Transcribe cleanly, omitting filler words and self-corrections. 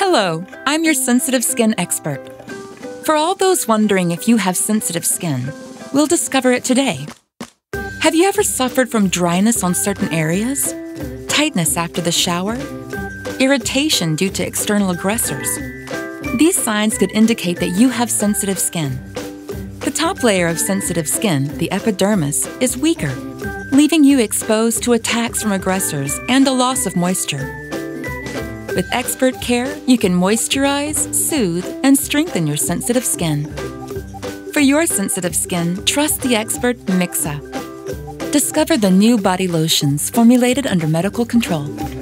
Hello, I'm your sensitive skin expert. For all those wondering if you have sensitive skin, we'll discover it today. Have you ever suffered from dryness on certain areas? Tightness after the shower? Irritation due to external aggressors? These signs could indicate that you have sensitive skin. The top layer of sensitive skin, the epidermis, is weaker, leaving you exposed to attacks from aggressors and a loss of moisture. With expert care, you can moisturize, soothe, and strengthen your sensitive skin. For your sensitive skin, trust the expert Mixa. Discover the new body lotions formulated under medical control.